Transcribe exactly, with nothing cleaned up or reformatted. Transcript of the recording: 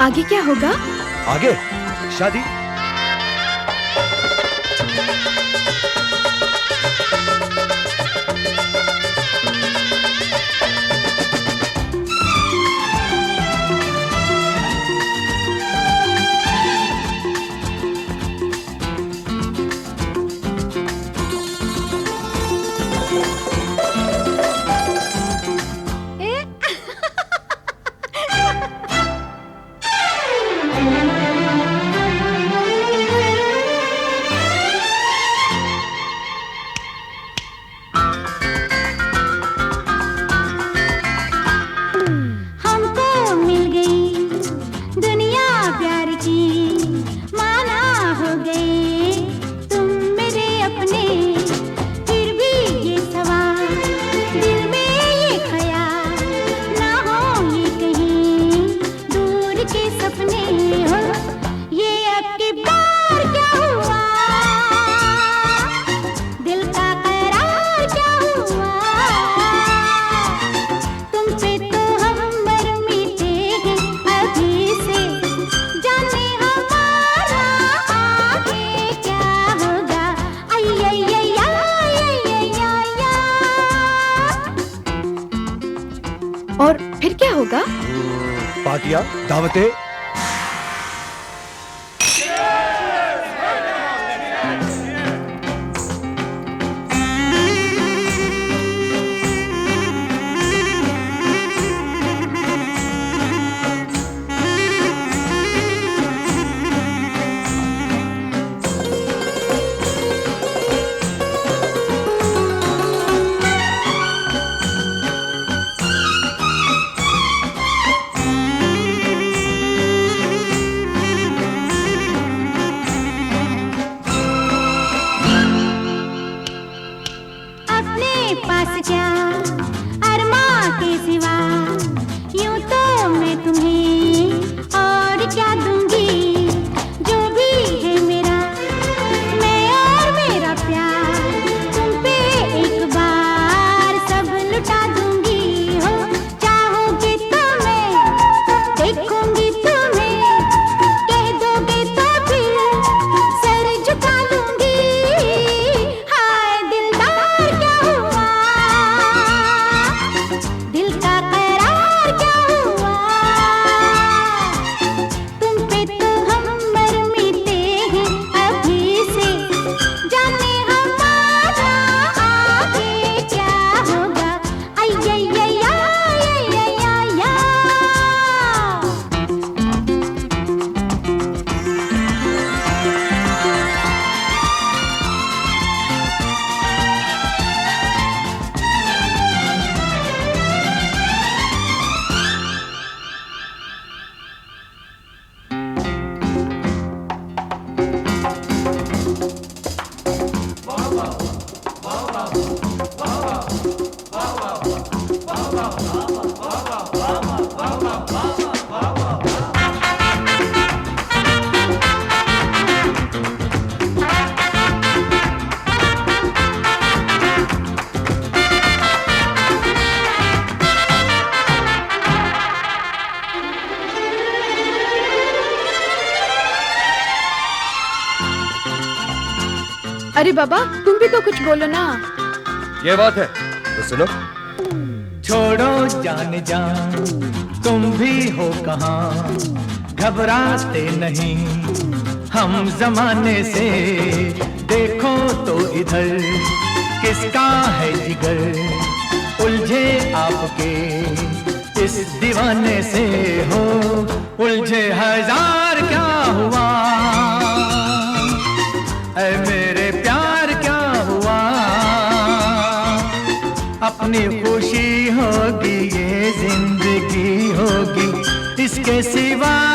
आगे क्या होगा? आगे शादी। और फिर क्या होगा? पार्टियां, दावतें। पास क्या अरमा के सिवा, यूं तो मैं तुम्हें और क्या दूंगी। जो भी है मेरा, मैं और मेरा प्यार, तुम पे एक बार सब लुटा दूंगी। हो चाहोगे तो मैं देखूंगी तुम्हें, कह दोगे तो फिर सर झुका लूंगी। हाय दिलदार क्या हुआ, दिल का करार क्या हुआ। तुम पे तो हम मर मिटे हैं अभी से, जाने हमारा आगे क्या होगा। आई आई आई आई आई आई आई। अरे बाबा, तुम भी तो कुछ बोलो ना। ये बात है तो सुनो। छोड़ो जान जान, तुम भी हो कहाँ, घबराते नहीं हम जमाने से। देखो तो इधर किसका है जिगर, उलझे आपके इस दीवाने से। हो उलझे हजार क्या हुआ, ऐ मेरे प्यार क्या हुआ। अपनी खुशी होगी ये जिंदगी होगी, इसके सिवा